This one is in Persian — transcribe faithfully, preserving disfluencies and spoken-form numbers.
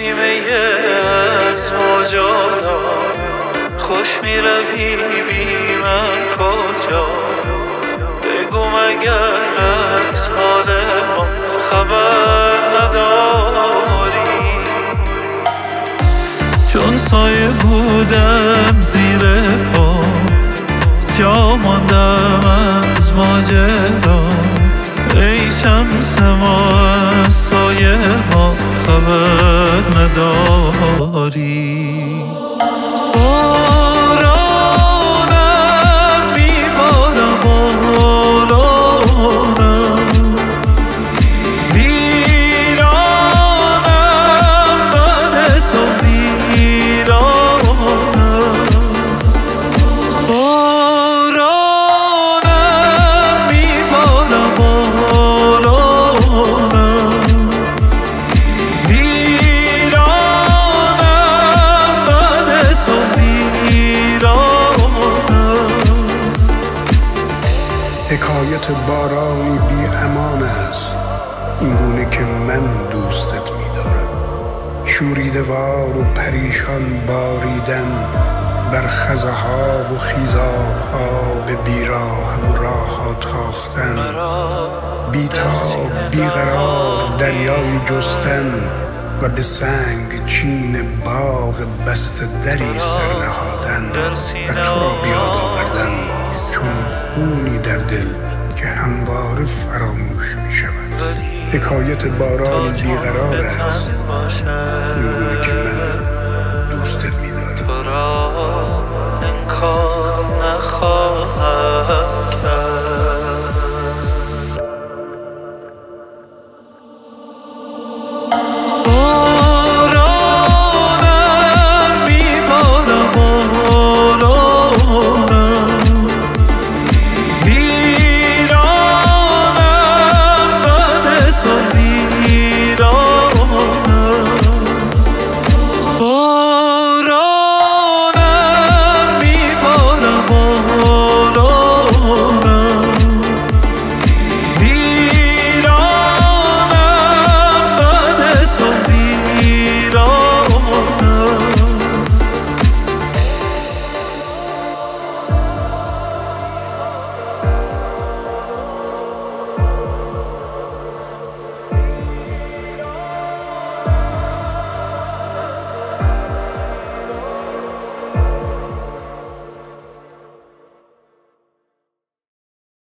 نیمه از موجادا خوش می روی بی من کجا؟ بگو مگر عکس حال ما خبر نداری؟ چون سایه بودم زیر پا جا ماندم از ماجرا. ای شمس ما از سایه ها خبر نداری؟ بارانم میبارم بارانم ویرانم بعد تو ویرانم. بارانم میبارم بارانم ویرانم بعد تو ویرانم. حکایت بارانی بی امان است این گونه که من دوستت می‌دارم. شوریده وار و پریشان باریدن بر خزه ها و خیزاب ها به بیراه و راه ها تاختن. بیتاب بیقرار دریای جستن و به سنگ چین باغ بسته دری سر نهادن و تو را بیاد آوردن چون خونی در دل که همواره فراموش می شود. حکایت بارانی بیقرار است این گونه که من